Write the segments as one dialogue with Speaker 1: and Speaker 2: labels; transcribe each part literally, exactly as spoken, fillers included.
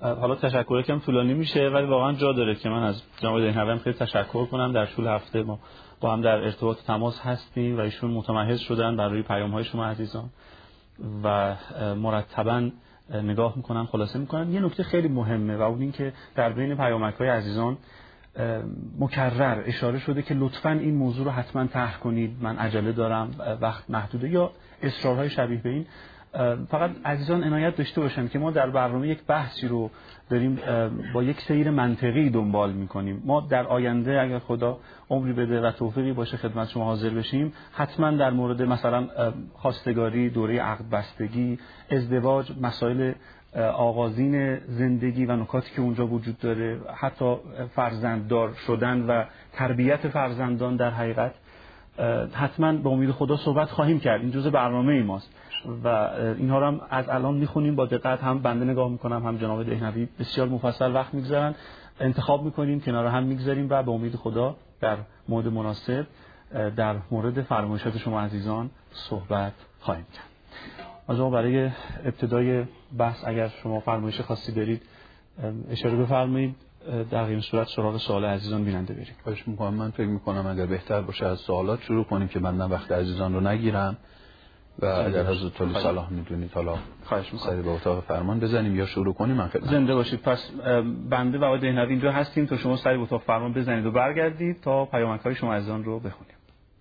Speaker 1: حالا تشکر کم طولانی میشه ولی واقعا جا داره که من از جناب دهنوی خیلی تشکر کنم. در طول هفته ما با هم در ارتباط تماس هستیم و ایشون متمحض شدن بر روی پیام‌های شما عزیزان و مرتباً نگاه میکنن، خلاصه میکنن. یه نکته خیلی مهمه و اون این که در بین پیامک‌های عزیزان مکرر اشاره شده که لطفاً این موضوع رو حتما طرح کنید، من عجله دارم، وقت محدوده یا اصرارهای شبیه به این. فقط عزیزان عنایت داشته باشن که ما در برنامه یک بحثی رو داریم با یک سیر منطقی دنبال میکنیم. ما در آینده اگر خدا عمری بده و توفیقی باشه خدمت شما حاضر بشیم، حتما در مورد مثلا خواستگاری، دوره عقد بستگی، ازدواج، مسائل آغازین زندگی و نکاتی که اونجا وجود داره، حتی فرزنددار شدن و تربیت فرزندان در حقیقت حتما به امید خدا صحبت خواهیم کرد. این جزء برنامه ماست و اینها رو هم از الان میخونیم با دقت، هم بنده نگاه میکنم هم جناب دهنوی بسیار مفصل وقت میگذارن، انتخاب میکنیم، کنار هم میگذاریم و به امید خدا در مورد مناسب در مورد فرمایشات شما عزیزان صحبت خواهیم کرد. از ما برای ابتدای بحث اگر شما فرمایش خاصی دارید اشاره بفرمایید، در این صورت سراغ سوال عزیزان بیننده بریم.
Speaker 2: خواهش میکنم. من فکر میکنم اگر بهتر باشه از سوالات شروع کنیم که من وقت عزیزان رو نگیرم و اگر حضرت علی صلاح میدونید حالا
Speaker 1: خواهش میکنم
Speaker 2: سری به اتاق فرمان بزنیم یا شروع کنیم. من خدمت
Speaker 1: زنده باشید. پس بنده و آقای دهنوی اینجا هستیم تا شما سری به اتاق فرمان بزنید و برگردید تا پیامک‌های شما عزیزان رو بخونیم.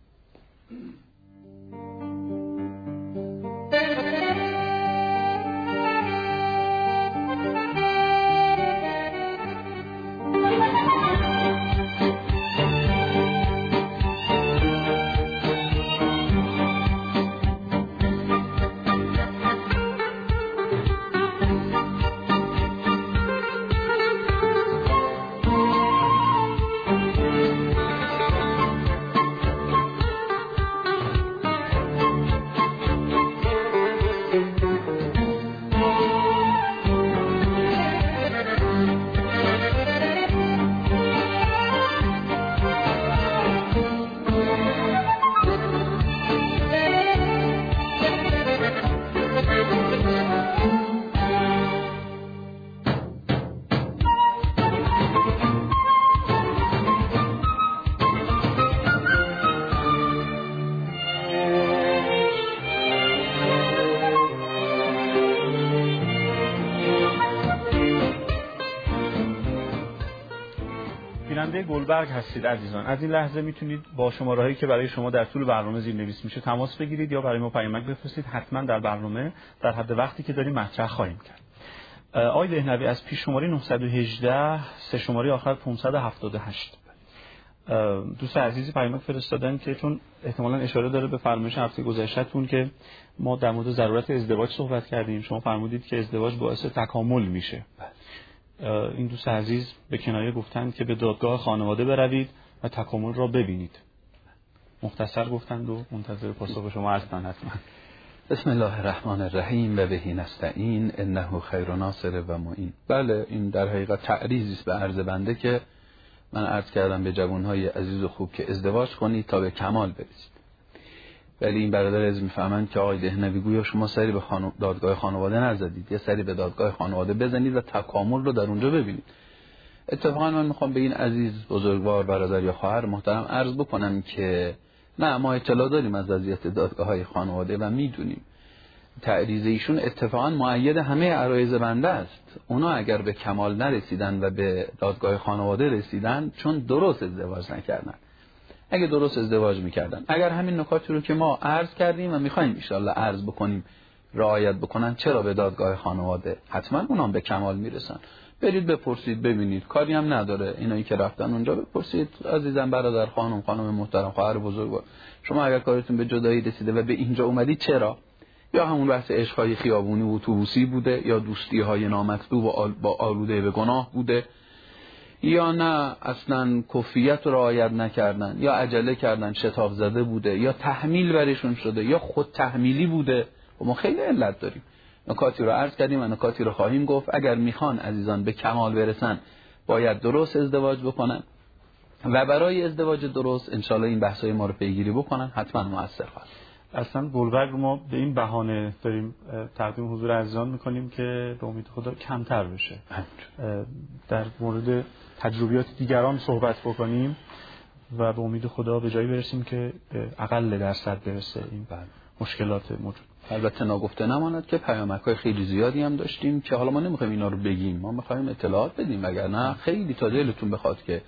Speaker 1: گلبرگ هستید عزیزان. از این لحظه میتونید با شماره‌هایی که برای شما در طول برنامه زیرنویس میشه تماس بگیرید یا برای ما پیامک بفرستید. حتما در برنامه در حد وقتی که داریم مطرح خواهیم کرد. آقای دهنوی از پیش شماره نهصد و هجده سه شماره آخر پانصد و هفتاد و هشت دوست عزیزی پیامک فرستادن که چون احتمالاً اشاره داره به فرمایش هفته گذشته‌تون که ما در مورد ضرورت ازدواج صحبت کردیم، شما فرمودید که ازدواج باعث تکامل میشه. این دوست عزیز به کنایه گفتند که به دادگاه خانواده بروید و تکامل را ببینید. مختصر گفتند و منتظر پاسخ شما هستند حتما.
Speaker 2: بسم الله الرحمن الرحیم و بهی نستعین انه خیر ناصر و معین. بله این در حقیقت تعریضی است به عرض بنده که من عرض کردم به جوانهای عزیز و خوب که ازدواج کنید تا به کمال برسید. ولی این برادر از میفهمند که آقای دهنوی گویا شما سری به خانو... دادگاه خانواده نزدید، یه سری به دادگاه خانواده بزنید و تکامل رو در اونجا ببینید. اتفاقا من میخوام به این عزیز بزرگوار برادر یا خواهر محترم عرض بکنم که نه، ما اطلاع داریم از وضعیت دادگاه های خانواده و میدونیم تعریض ایشون اتفاقا مؤید همه عرایض بنده است. اونا اگر به کمال نرسیدن و به دادگاه خانواده رسیدن چون درست ازدواج نکردن. اگه درست ازدواج میکردن، اگر همین نکاتی رو که ما عرض کردیم و میخوایم ان شاءالله عرض بکنیم رعایت بکنن، چرا به دادگاه خانواده حتما اونام به کمال میرسن. برید بپرسید ببینید، کاری هم نداره. اینایی که رفتن اونجا بپرسید عزیزم برادر خانم خانم محترم خواهر بزرگوار، شما اگر کارتون به جدایی رسیده و به اینجا اومدید چرا؟ یا همون بحث عشق‌های خیابونی و اتوبوسی بوده، یا دوستی‌های نامطلوب و با آلوده به گناه بوده، یا نه اصلا کفیت رو رعایت نکردن، یا عجله کردن شتاب زده بوده، یا تحمیل برشون شده، یا خود تحمیلی بوده. و ما خیلی علت داریم. نکاتی رو عرض کردیم و نکاتی رو خواهیم گفت. اگر میخوان عزیزان به کمال برسن باید درست ازدواج بکنن و برای ازدواج درست انشالله این بحثای ما رو پیگیری بکنن، حتما مؤثر خواهد.
Speaker 1: اصلا بولورگ رو ما به این بهانه داریم تقدیم حضور عزیزان میکنیم که به امید خدا کمتر بشه، در مورد تجربیات دیگران صحبت بکنیم و به امید خدا به جایی برسیم که اقل درصد برسه این مشکلات موجود.
Speaker 2: البته ناگفته نماند که پیامک‌های خیلی زیادی هم داشتیم که حالا ما نمیخوایم اینا رو بگیم، ما میخوایم اطلاعات بدیم، وگرنه خیلی تا دلتون بخواد که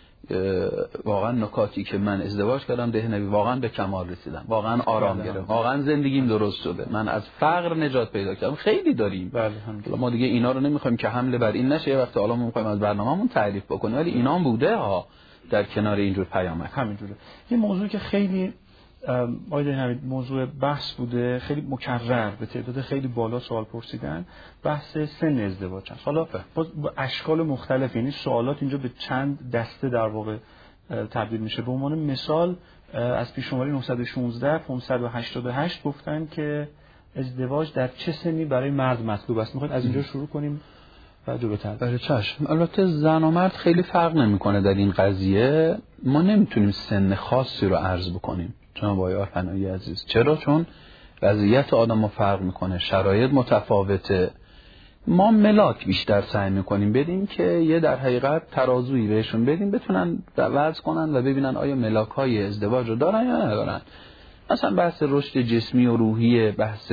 Speaker 2: واقعا نکاتی که من ازدواج کردم دهنوی واقعا به کمال رسیدم، واقعا آرام گرفتم، واقعا زندگیم درست شده، من از فقر نجات پیدا کردم، خیلی داریم.
Speaker 1: بله
Speaker 2: ما دیگه اینا رو نمیخوایم که حمله بر این نشه، وقتی حالا ما میخوایم از برنامه‌مون تعریف بکنیم، ولی اینا هم بوده ها در کنار اینجور پیامک.
Speaker 1: همینجوره. یه موضوعی که خیلی آیده همین موضوع بحث بوده، خیلی مکرر به تعداد خیلی بالا سوال پرسیدن، بحث سن ازدواج هست. حالا با اشکال مختلف، یعنی سوالات اینجا به چند دسته در واقع تبدیل میشه. به عنوان مثال از پیش شماره نهصد و شانزده پانصد و هشتاد و هشت گفتن که ازدواج در چه سنی برای مرد مطلوب است. میخواید از اینجا شروع کنیم و جلوتر؟
Speaker 2: بله چشم. البته زن و مرد خیلی فرق نمیکنه در این قضیه، ما نمیتونیم سن خاصی رو عرض بکنیم جناب آقای آرپنایی عزیز. چرا؟ چون وضعیت آدم‌ها فرق میکنه، شرایط متفاوته. ما ملاک بیشتر سعی میکنیم بدیم که یه در حقیقت ترازویی بهشون بدیم بتونن وزن کنن و ببینن آیا ملاک‌های ازدواج رو دارن یا ندارن. مثلا بحث رشد جسمی و روحی، بحث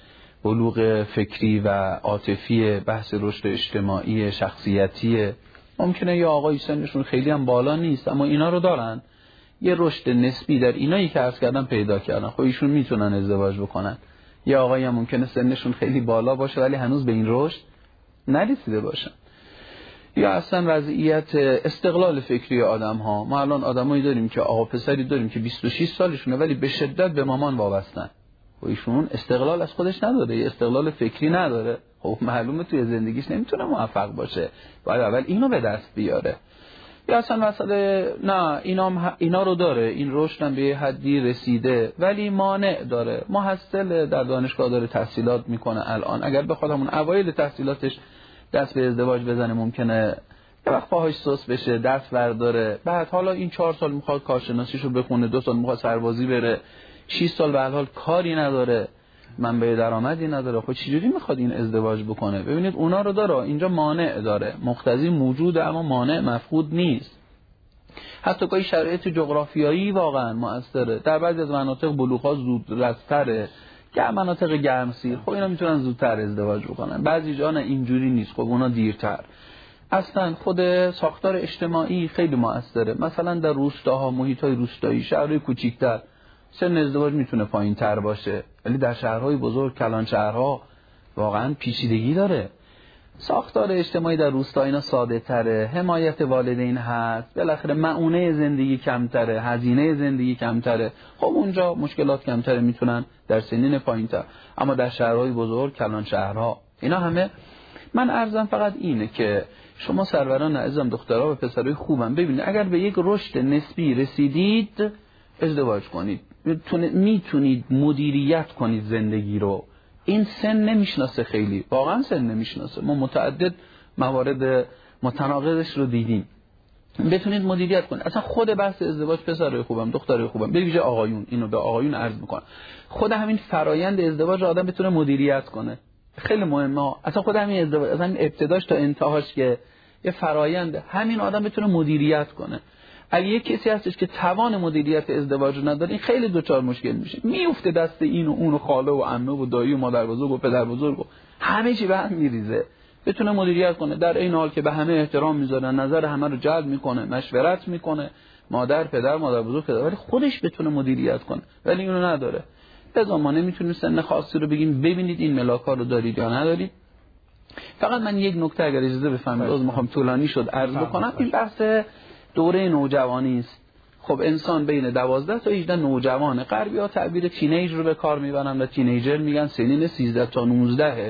Speaker 2: بلوغ فکری و عاطفی، بحث رشد اجتماعی شخصیتی. ممکنه یه آقای سنشون خیلی هم بالا نیست اما اینا رو دارن، یه رشد نسبی در اینایی که عرض کردم پیدا کردن، خب ایشون میتونن ازدواج بکنن. یه آقایی هم ممکنه سنشون خیلی بالا باشه ولی هنوز به این رشد نرسیده باشن. یا اصلا وضعیت استقلال فکری آدم ها. ما الان آدمایی داریم که آقا پسری داریم که بیست و شش سالشونه ولی به شدت به مامان وابستن، و ایشون استقلال از خودش نداره، استقلال فکری نداره، خب معلومه توی زندگیش نمیتونه موفق باشه، باید اول اینو به دست بیاره. یا اصلا مسئله نه اینا اینا رو داره، این رشد هم به حدی رسیده ولی مانع داره، محصل در دانشگاه داره تحصیلات میکنه الان، اگر بخواد همون اوایل تحصیلاتش دست به ازدواج بزنه ممکنه یه وقت پاهاش سوس بشه، دست برداره، بعد حالا این چهار سال میخواد کارشناسیشو بخونه، دو سال میخواد سربازی بره، شش سال به هر حال کاری نداره، منبع درآمدی نداره، خب چجوری میخواد این ازدواج بکنه؟ ببینید اونا رو داره، اینجا مانع داره، مقتضی موجوده اما مانع مفقود نیست. حتی گاهی شرایط جغرافیایی واقعا مؤثره، در بعضی از مناطق بلوغ‌ها زود رس‌تره، که مناطق گرمسیر خب اینا میتونن زودتر ازدواج بکنن، بعضی جا نه اینجوری نیست، خب اونا دیرتر. اصلا خود ساختار اجتماعی خیلی مؤثره، مثلا در روستاها، محیط‌های روستایی، شهرهای کوچیک‌تر سن ازدواج میتونه پایین‌تر باشه، ولی در شهرهای بزرگ، کلان شهرها واقعا پیچیدگی داره. ساختار اجتماعی در روستا اینا ساده تره، حمایت والدین هست، بالاخره مؤونه زندگی کمتره، هزینه زندگی کمتره، خب اونجا مشکلات کمتره، میتونن در سنین پایین‌تر. اما در شهرهای بزرگ، کلان شهرها، اینا همه من عرضم فقط اینه که شما سروران عزیزم، دخترها و پسرای خوبم، ببینید اگر به یک رشد نسبی رسیدید ازدواج کنید، میتونید مدیریت کنید زندگی رو. این سن نمیشناسه، خیلی واقعا سن نمیشناسه، ما متعدد موارد متناقضش رو دیدیم. بتونید مدیریت کنید. اصلا خود بحث ازدواج، پسرای خوبم دخترای خوبم، به ویژه آقایون، اینو به آقایون عرض میکنم، خود همین فرایند ازدواج آدم بتونه مدیریت کنه خیلی مهمه. اصلا خود همین ازدواج، اصلا ابتداش تا انتهاش که یه فرایند، همین آدم بتونه مدیریت کنه. اگه یک کسی هستش که توان مدیریت ازدواج رو نداره، این خیلی دوچار مشکل میشه، میفته دست این و اون و خاله و عمه و دایی و مادر بزرگ و پدر بزرگ و همه چی به هم میریزه. بتونه مدیریت کنه، در این حال که به همه احترام میذاره، نظر همه رو جلب میکنه، مشورت میکنه، مادر پدر مادر بزرگ پدر، ولی خودش بتونه مدیریت کنه، ولی اینو نداره. لذا ما نمیتونیم سن خاصی رو بگیم ببینید این ملاک‌ها رو دارید یا ندارید. فقط من یک نکته اگر اجازه بفرمایید، از میخوام طولانی شد عرض بکنم، این بحث دوره نوجوانی است. خب انسان بین دوازده تا هجده نوجوانه، غربی‌ها تعبیر تینیج رو به کار میبرن و تینیجر میگن سنین سیزده تا نوزده،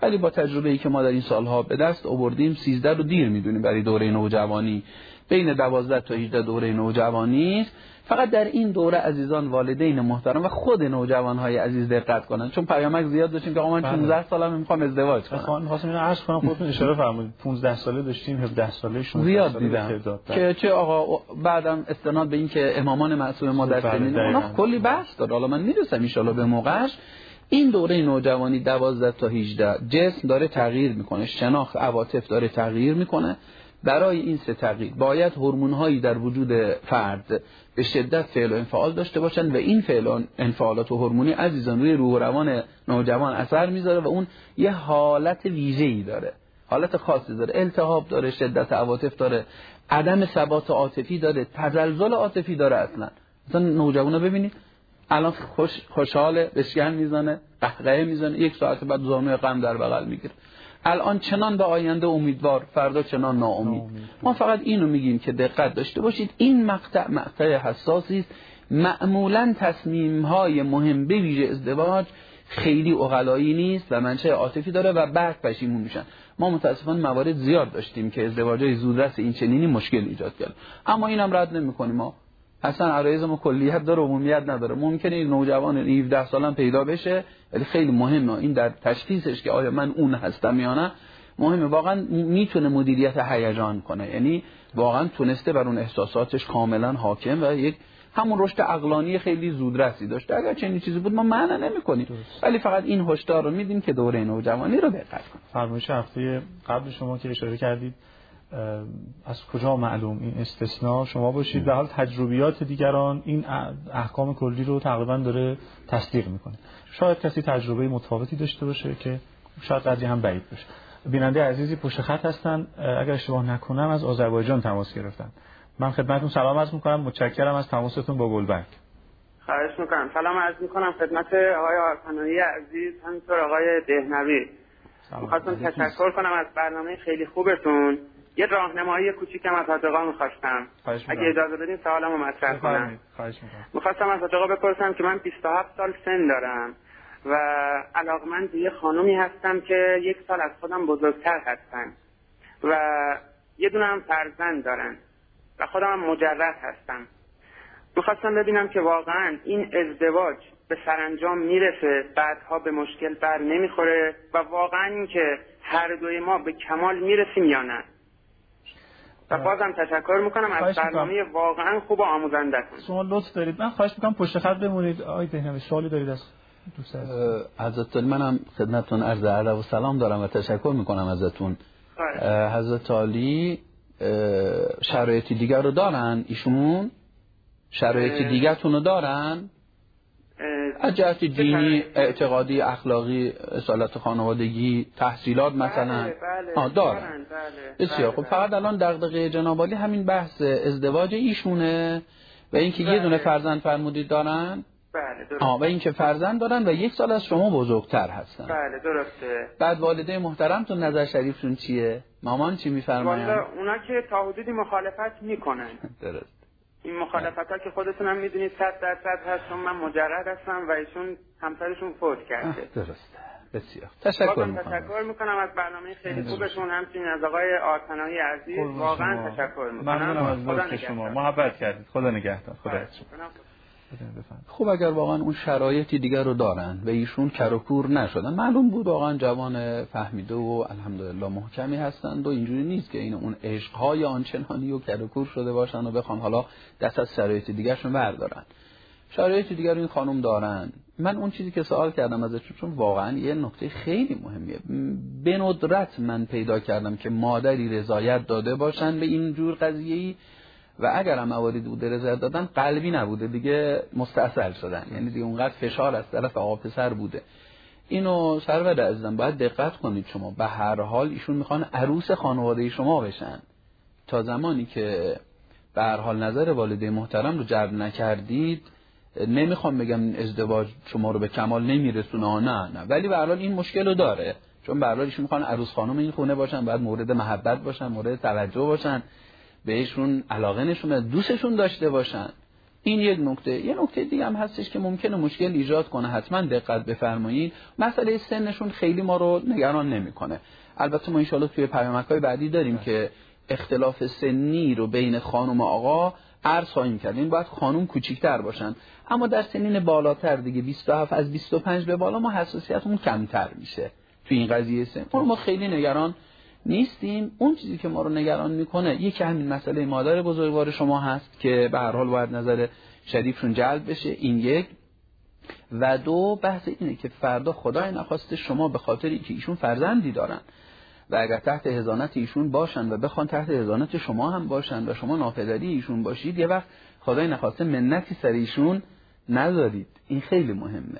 Speaker 2: ولی با تجربه‌ای که ما در این سالها به دست آوردیم سیزده رو دیر میدونیم برای دوره نوجوانی، بین دوازده تا هجده دوره نوجوانی است. فقط در این دوره عزیزان والدین محترم و خود نوجوان‌های عزیز دقت کنن، چون پیامک زیاد داشتیم که آقا من پانزده سالم میخوام ازدواج کنم.
Speaker 1: خب می‌خواستم اینو عرض کنم، خودتون اشاره فرمودید پانزده ساله داشتیم، هفده ساله شما
Speaker 2: زیاد دیدم که چه آقا بعدم استناد به این که امامان معصوم ما در سنین اونا کلی بحث داره. حالا من میرسم ان شاءالله به موقعش. این دوره نوجوانی دوازده تا هجده جسم داره تغییر میکنه، شناخت عواطف داره تغییر میکنه. برای این سه تغییر باید هورمون‌هایی در وجود فرد به شدت فعل و انفعال داشته باشن و این فعل و انفعالات و هورمونی عزیزان روی روح و روان نوجوان اثر میذاره و اون یه حالت ویژه‌ای داره، حالت خاصی داره، التهاب داره، شدت عواطف داره، عدم ثبات عاطفی داره، تزلزل عاطفی داره. اصلا مثلا نوجوانا ببینید الان خوش خوشحاله، بشکن میزنه، قهقهه میزنه، یک ساعت بعد زانوی غم در بغل میگیره. الان چنان به آینده امیدوار، فردا چنان ناامید. ما فقط اینو میگیم که دقت داشته باشید، این مقطع مقطع حساسی است. معمولا تصمیم‌های مهم به ویژه ازدواج خیلی عقلایی نیست و منشأ عاطفی داره و بعد پشیمون میشن. ما متاسفانه موارد زیاد داشتیم که ازدواجای زودرس این چنینی مشکل ایجاد کرد، اما اینم رد نمی‌کنیم. ما اصلا عرایض ما کلیت داره، عمومیت نداره. ممکنه این نوجوان هفده سالم پیدا بشه، ولی خیلی مهمه این در تشخیصش که آیا من اون هستم یا نه. مهمه واقعا میتونه مدیریت هیجان کنه، یعنی واقعا تونسته بر اون احساساتش کاملا حاکم و یک همون رشد عقلانی خیلی زودرسی داشته. اگر چنین چیزی بود ما معنی نمی‌کنیم، ولی فقط این هشدار رو میدیم که دوره نوجوانی رو دقت کنید.
Speaker 1: فرمایش هفته قبل شما که اشاره کردید از کجا معلوم این استثناء شما باشید، به حال تجربیات دیگران این احکام کلی رو تقریبا داره تصدیق میکنه. شاید کسی تجربه متفاوتی داشته باشه که شاید قضیه هم بعید باشه. بیننده عزیزی پشت خط هستن، اگر اشتباه نکنم از آذربایجان تماس گرفتن. من خدمتتون سلام عرض میکنم، متشکرم از تماستون با گلبرگ.
Speaker 3: خواهش میکنم. سلام عرض میکنم خدمت آقای آرپنایی عزیز، همینطور آقای دهنوی. میخواستم تشکر کنم از برنامه خیلی خوبتون. یه راهنمایی کوچیکم از حاج آقا می‌خواستم. اگه اجازه بدین سوالمو مطرح کنم.
Speaker 1: خواهش می‌کنم.
Speaker 3: می‌خواستم از حاج آقا بپرسم که من بیست و هفت سال سن دارم و علاقمند به یه خانومی هستم که یک سال از خودم بزرگتر هستن و یه دونه هم فرزند دارن و خودم هم مجرد هستم. می‌خواستم ببینم که واقعاً این ازدواج به سرانجام میرسه، بعدها به مشکل بر نمیخوره و واقعاً این که هر دوی ما به کمال میرسیم یا نه. و بازم تشکر میکنم از برنامه واقعا خوب و آموزنده‌تون.
Speaker 1: شما لطف دارید، من خواهش میکنم پشت خط بمونید. آقای دهنوی سوالی دارید از دوست عزیز؟
Speaker 2: حضرت علی منم خدمتتون عرض ادب و سلام دارم و تشکر میکنم ازتون. حضرت علی شرایط دیگر رو دارن ایشون؟ شرایط دیگرتون رو دارن؟ از جهت دینی، اعتقادی، اخلاقی، اصالت خانوادگی، تحصیلات مثلا؟
Speaker 3: بله بله
Speaker 2: آه دارن. بله بسیار
Speaker 3: بله
Speaker 2: خب. فقط الان دغدغه جناب عالی همین بحث ازدواج ایشونه و اینکه
Speaker 3: بله.
Speaker 2: یه دونه فرزند فرمودید دارن؟
Speaker 3: بله درسته.
Speaker 2: آه و اینکه فرزند دارن و یک سال از شما بزرگتر هستن.
Speaker 3: بله درسته.
Speaker 2: بعد والدین محترمتون نظر شریفشون چیه؟ مامان چی میفرمایند؟
Speaker 3: والا اونا که تا حدودی مخالفت میکنن.
Speaker 2: درست.
Speaker 3: این مخالفت ها که خودتون هم میدونید صد درصد هست، چون من مجرد هستم و ایشون همسرشون فوت کرده.
Speaker 2: درسته. بسیار تشکر میکنم.
Speaker 3: تشکر میکنم از برنامه خیلی خوبشون، همچنین از آقای آرپنایی عزیز واقعا تشکر میکنم.
Speaker 1: ممنونم از لطف شما، محبت کردید. خدا نگهدار. خدا
Speaker 2: خب اگر واقعا اون شرایطی دیگر رو دارن و ایشون کر و کور نشدن، معلوم بود واقعا جوان فهمیده و الحمدلله محکمی هستند و اینجوری نیست که این اون عشق‌های آنچنانی و کر و کور شده باشن و بخوام حالا دست از شرایط دیگرشون بردارن. شرایط دیگر این خانم دارن. من اون چیزی که سوال کردم ازشون، چون واقعا یه نکته خیلی مهمیه، به ندرت من پیدا کردم که مادری رضایت داده باشن به این جور قضیه‌ای و اگر هم مواردی بوده رضایت دادن قلبی نبوده، دیگه مستعصل شدن، یعنی دیگه اونقدر فشار از طرف آقا پسر بوده. اینو سرور عزیزم باید دقت کنید. شما به هر حال ایشون میخوان عروس خانواده شما بشن. تا زمانی که به هر حال نظر والدین محترم رو جلب نکردید، نمیخوام بگم ازدواج شما رو به کمال نمیرسونه، نه نه، ولی به هر حال این مشکل رو داره، چون به هر حال ایشون میخوان عروس خانم این خونه باشن، باید مورد محبت باشن، مورد توجه باشن، بهشون علاقه نشون، دوستشون داشته باشن. این یک نکته. یه نکته دیگه هم هستش که ممکنه مشکل ایجاد کنه، حتما دقت بفرمایید. مسئله سنشون خیلی ما رو نگران نمیکنه. البته ما ان شاءالله توی پیامک‌های بعدی داریم که اختلاف سنی رو بین خانم و آقا عرض خواهیم کرد. این باید خانم کوچیک‌تر باشن، اما در سنین بالاتر دیگه بیست و هفت از بیست و پنج به بالا ما حساسیتمون کمتر میشه توی این قضیه سن. ما خیلی نگران نیستیم. اون چیزی که ما رو نگران میکنه یکی همین مسئله مادر بزرگوار شما هست که به هر حال باید نظر شریفشون جلب بشه، این یک. و دو، بحث اینه که فردا خدای نخواسته شما به خاطری که ایشون فرزندی دارن و اگر تحت حضانت ایشون باشن و بخوان تحت حضانت شما هم باشن و شما ناپدری ایشون باشید، یه وقت خدای نخواسته منتی سر ایشون نذارید. این خیلی مهمه.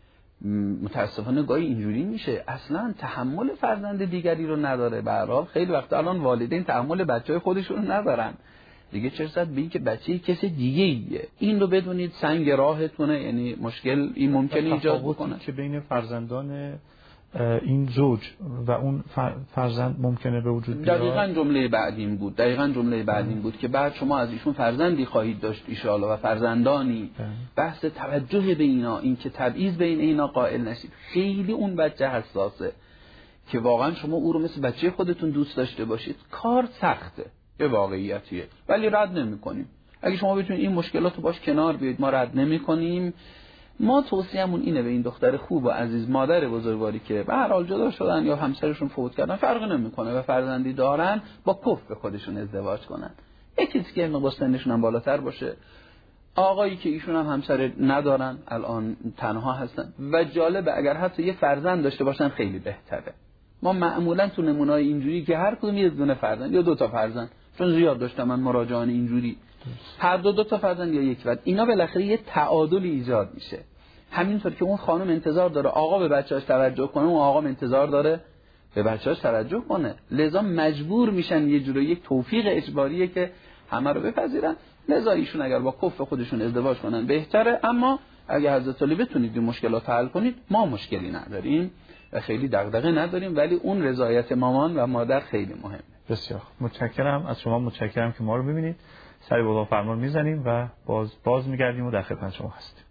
Speaker 2: متاسفانه گاهی اینجوری میشه اصلا تحمل فرزند دیگری رو نداره. به هر حال خیلی وقت الان والدین تحمل بچهای خودشون رو ندارن دیگه، چه رسد به این که بچه کسی دیگه ایه. این رو بدونید سنگ راهتونه، یعنی مشکل این ممکنه ایجاد بکنه
Speaker 1: که بین فرزندان این زوج و اون فرزند ممکنه به وجود بیاد.
Speaker 2: دقیقاً جمله بعدین بود دقیقاً جمله بعدین بود که بعد شما از ایشون فرزندی خواهید داشت ان شاء الله و فرزندانی. بحث توجه به اینا، این که تبعیض بین اینا قائل نشید. خیلی اون بچه حساسه که واقعا شما او رو مثل بچه خودتون دوست داشته باشید. کار سخته، به واقعیتیه، ولی رد نمی‌کنیم. اگه شما بتونید این مشکلات رو باش کنار بیاید، ما رد نمی‌کنیم. ما توصیه‌مون اینه به این دختر خوب و عزیز مادر بزرگواری که به هر حال جدا شدن یا همسرشون فوت کردن فرق نمی‌کنه و فرزندی دارن، با کف به خودشون ازدواج کنن. یک چیزی که مقدار سنشون هم بالاتر باشه. آقایی که ایشون هم همسر ندارن، الان تنها هستن و جالبه اگر حتی یه فرزند داشته باشن خیلی بهتره. ما معمولا تو نمونه‌های اینجوری که هر کدوم یه دونه فرزند یا دو تا فرزند، چون زیاد داشتم من مراجعان اینجوری، هر دو دو تا فرزند یا یک فرزند، اینا بالاخره یه تعادل ایجاد میشه. همینطور که اون خانم انتظار داره آقا به بچه‌اش توجه کنه، اون آقا انتظار داره به بچه‌اش توجه کنه. لذا مجبور میشن یه جوری، یک توفیق اجباریه که همه رو بپذیرن. لذا ایشون اگر با کف خودشون ازدواج کنن بهتره. اما اگه حضرت علی بتونید این مشکلات حل کنید، ما مشکلی نداریم و خیلی دغدغه نداریم، ولی اون رضایت مامان و مادر خیلی مهمه.
Speaker 1: بسیار متشکرم از شما، متشکرم که ما رو ببینید. سری با فرمان میزنیم و باز باز میگردیم و در خدمت شما هستیم.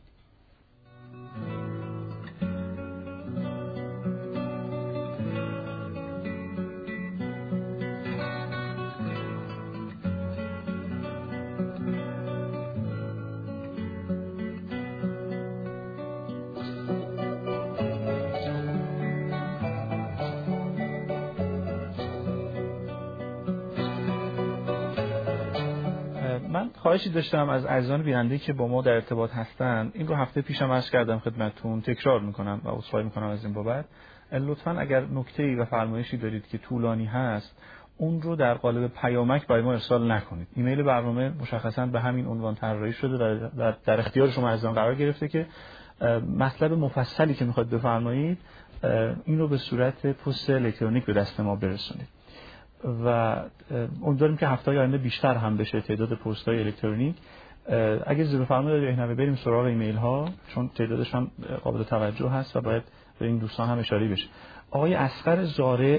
Speaker 1: من خواهشی داشتم از عزیزان بیننده که با ما در ارتباط هستن، این رو هفته پیشم عرض کردم خدمتتون، تکرار میکنم و عذرخواهی میکنم از این بابت. لطفاً اگر نکته‌ای و فرمایشی دارید که طولانی هست، اون رو در قالب پیامک برای ما ارسال نکنید. ایمیل برنامه مشخصاً به همین عنوان طراحی شده و در, در اختیار شما عزیزان قرار گرفته که مطلب مفصلی که میخواید بفرمایید این رو به صورت پست الکترونیک به دست ما برسونید. و امیدواریم که هفته آینده بیشتر هم بشه تعداد پست‌های الکترونیک. اگه زیر فرمایید راهنمایی بریم سراغ ایمیل ها، چون تعدادش هم قابل توجه هست و باید به این دوستان هم اشاره بشه. آقای اصغر زارع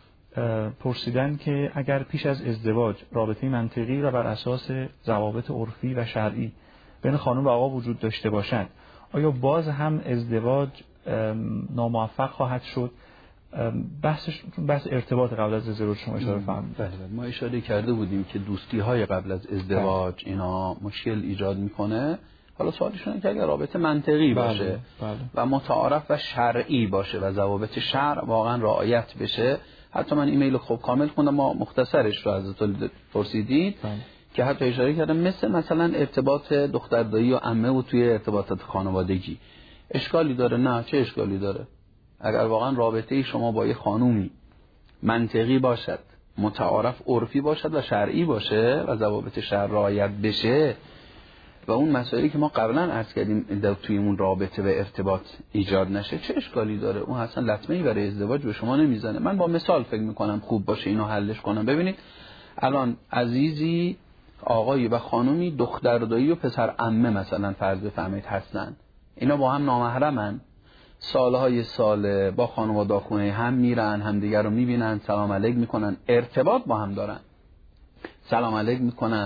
Speaker 1: پرسیدن که اگر پیش از ازدواج رابطه منطقی و بر اساس ضوابط عرفی و شرعی بین خانم و آقا وجود داشته باشد، آیا باز هم ازدواج ناموفق خواهد شد؟ بحثش بحث ارتباط قبل از ازدواج شما اشاره فرمودید.
Speaker 2: بله ما اشاره کرده بودیم که دوستی های قبل از ازدواج بله. اینا مشکل ایجاد میکنه. حالا سوالشون اینه که اگر رابطه منطقی باشه
Speaker 1: بله. بله.
Speaker 2: و متعارف و شرعی باشه و ضوابط شرع واقعا رعایت بشه. حتی من ایمیل خوب کامل خوندم، ما مختصرش رو از حضرت پرسیدید بله. که حتی اشاره کردم مثل مثلا ارتباط دختر دایی و عمه و توی ارتباطات خانوادگی اشکالی داره؟ نه، چه اشکالی داره؟ اگر واقعا رابطه شما با یه خانومی منطقی باشد، متعارف عرفی باشد و شرعی باشه و ضوابط شرع رعایت بشه و اون مسائلی که ما قبلا عرض کردیم توی اون رابطه و ارتباط ایجاد نشه، چه اشکالی داره؟ اون اصلا لطمه‌ای برای ازدواج به شما نمیزنه. من با مثال فکر میکنم خوب باشه اینو حلش کنم. ببینید الان عزیزی آقایی و خانومی دختر دایی و پسر عمه مثلا فرض بفرمایید هستن، اینا با هم نامحرمن، سالهای سال با خانواده خونه هم میرن، همدیگر رو میبینن، سلام علیک میکنن، ارتباط با هم دارن، سلام علیک میکنن،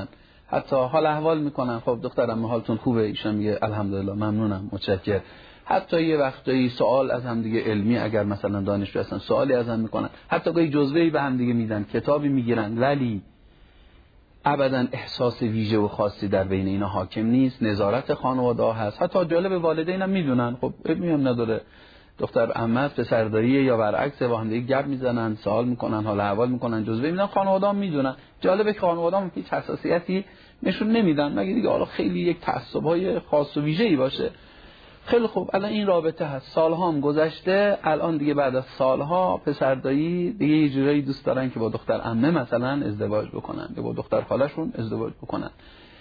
Speaker 2: حتی حال احوال میکنن، خب دخترم حالتون خوبه، ایشون میگه الحمدلله ممنونم متشکرم. حتی یه وقتایی سوال از هم دیگه علمی، اگر مثلا دانشجو هستن سوالی از هم میکنن، حتی گاهی جزوه‌ای به هم دیگه میدن، کتابی میگیرن، ولی ابدا احساس ویژه و خاصی در بین اینا حاکم نیست. نظارت خانواده ها هست، حتی جالب والدین هم میدونن، خب علمی هم نداره، دختر عمت پسر داییه یا برعکس، با هم دیگه گپ میزنن، سوال میکنن، حال احوال میکنن، جزوه میدن، خانواده هم میدونن. جالبه که خانواده هم هیچ حساسیتی نشون نمیدن، مگه دیگه حالا خیلی یک تعصبای خاص و ویژه‌ای باشه. خیلی خوب، الان این رابطه هست، سالها هم گذشته، الان دیگه بعد از سالها پسر دایی دیگه یه جورایی دوست دارن که با دختر عمه مثلا ازدواج بکنن یا با دختر خالشون ازدواج بکنن.